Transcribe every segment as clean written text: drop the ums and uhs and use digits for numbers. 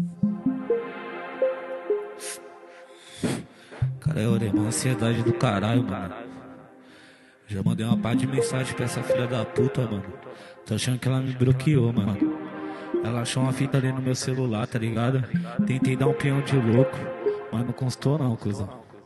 Cara, eu orei uma ansiedade do caralho, mano. Já mandei uma par de mensagem pra essa filha da puta, mano. Tô achando que ela me bloqueou, mano. Ela achou uma fita ali no meu celular, tá ligado? Tentei dar um peão de louco, mas não constou não, cuzão.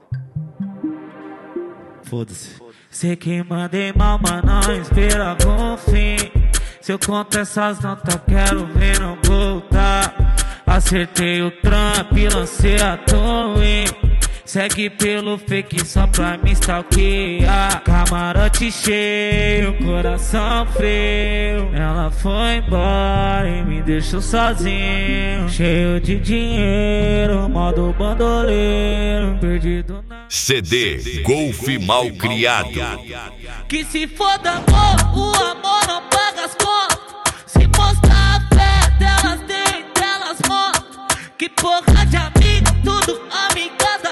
Foda-se. Sei que mandei mal, mas não espera bom fim. Se eu conto essas notas, quero ver não voltar. Acertei o Trump, lancei a Torre. Segue pelo fake só pra me stalkear. Camarote cheio, coração frio. Ela foi embora e me deixou sozinho. Cheio de dinheiro, modo bandoleiro. Perdido na... CD Golf Mal Criado. Que se foda amor, o amor não paga as contas. Se mostrar a fé delas, dentro delas mostram. Que porra de amigo, tudo amigada.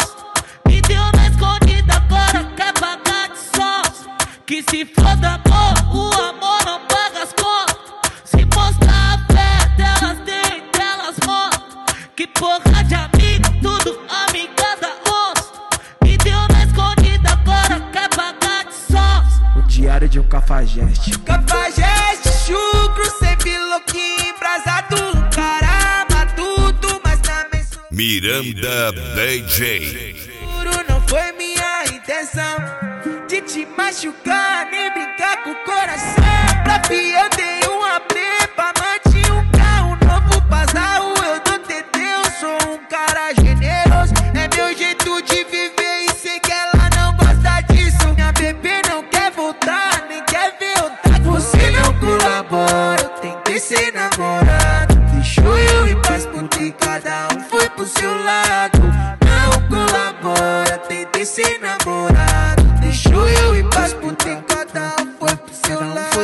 Que se foda amor, o amor não paga as contas. Se mostrar a fé delas, dentro delas mostram. Que porra de amigo, tudo amigada onça. Me deu na escondida, agora quer pagar de sós. O diário de um cafajeste. Cafajeste, chucro, sempre louquinho, embrasado. Caramba, tudo, mas também sou Miranda DJ. Juro, não foi minha intenção de te machucar, nem brincar com o coração. Pra eu dei uma prepa, mantive um carro novo, Pazarro, eu dou TT, eu sou um cara generoso. É meu jeito de viver e sei que ela não gosta disso. Minha bebê não quer voltar, nem quer ver eu tá. Você não colabora, eu tentei ser namorado. Deixou eu em paz porque cada um foi pro seu lado. Não colabora, tentei ser namorado. Deixou eu em paz porque cada um foi pro seu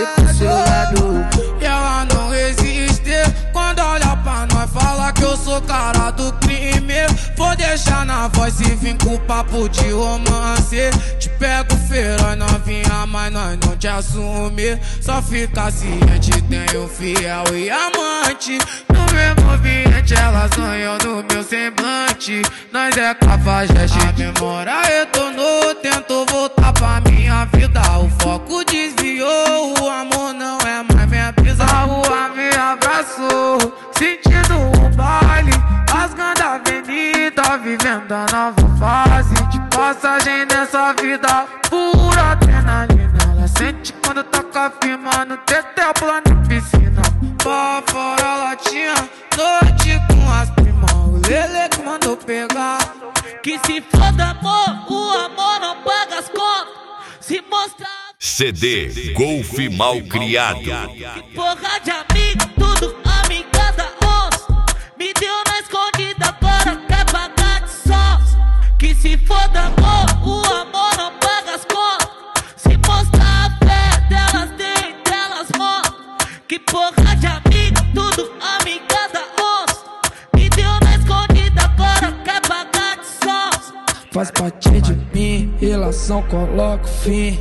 lado. E ela não resiste quando olha pra nós, fala que eu sou cara do crime. Vou deixar na voz e vim com papo de romance. Te pego feira novinha, mas nós não te assume. Só fica ciente, tenho fiel e amante. No mesmo ambiente ela sonhou no meu semblante. Nós é cafajeste, a memória retornou. Tento voltar pra minha vida, o foco desviou. O amor não é mais minha brisa. A rua me abraçou, sentindo o baile, rasgando a avenida, vivendo a nova fase de passagem nessa vida. Pura adrenalina, ela sente quando toca firma no tetel, pula na piscina. Pra fora latinha, noite com as primas. O Lele que mandou pegar. Que se foda amor, o amor não paga as contas. Se mostrar CD Golf Mal Criado. que porra de amigo, tudo amigada onça. Me deu na escondida, agora quer pagar de sós. Que se foda amor, o amor não paga as contas. Se mostrar a fé delas, dentro delas mostram. Que porra de amigo, tudo amigada onça. Me deu na escondida, agora quer pagar de sós. Faz parte de mim, relação coloca fim.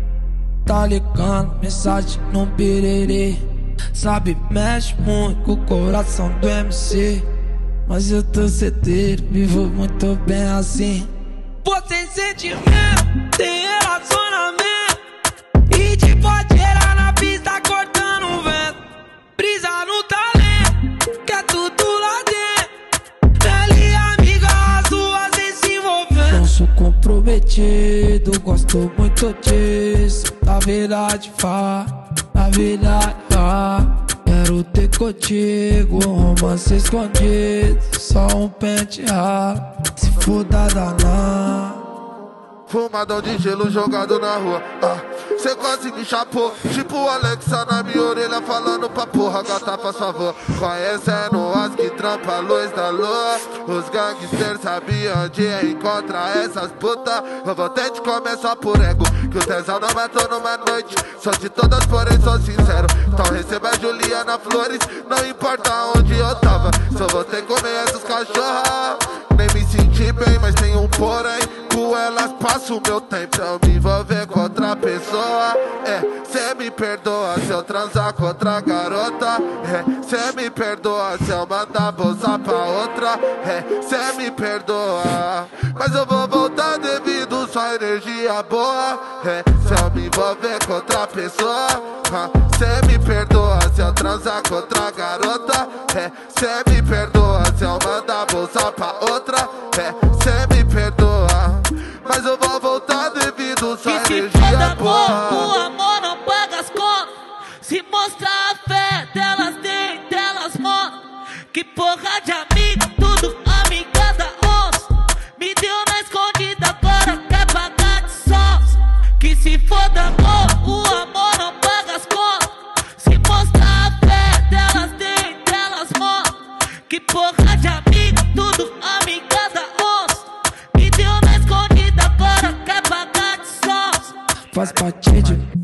Tá ligando, mensagem no birerê. Sabe, mexe muito com o coração do MC. Mas eu tô certeiro, vivo muito bem assim. Você sentimento, tem relacionamento. E te pode gerar na pista cortando o vento. Brisa no talento, que é tudo lá dentro. Ele amiga, as duas sem se envolver. Não sou comprometido, gosto muito disso. Na verdade, na verdade, quero ter contigo um romance escondido. Só um penteado, se for danar. Fumadão de gelo jogado na rua. Cê quase me chapou, tipo Alexa na minha orelha falando pra porra, gata faz favor. Conhecendo as que trampa a luz da lua. Os gangsters sabiam onde encontrar essas putas. Eu vou ter de comer só por ego, que o tesão não matou numa noite. Sou de todas, porém sou sincero. Então receba a Juliana Flores, não importa onde eu tava. Só vou ter que comer essas cachorras. Nem me senti bem, mas tem um porém. Com elas passo o meu tempo, eu me envolver com outra pessoa. Cê me perdoa se eu transar com outra garota. Cê me perdoa se eu mandar bolsa pra outra. Cê me perdoa, mas eu vou voltar devido sua energia boa. Se eu me envolver com outra pessoa. Cê me perdoa se eu transar com outra garota. Cê me perdoa se eu mandar bolsa pra outra. Cê me perdoa, mas eu vou voltar devido sua energia boa. O amor não paga as contas. Se mostra a fé delas nem delas mostram. Que porra de amiga, tudo amiga da onça. Me deu na escondida, agora quer pagar de sós. Que se foda amor, o amor não paga as contas. Se mostra a fé delas nem delas mostram. Que porra de amiga, tudo amiga da onça. Me deu na escondida, agora quer pagar de sós. Faz parte de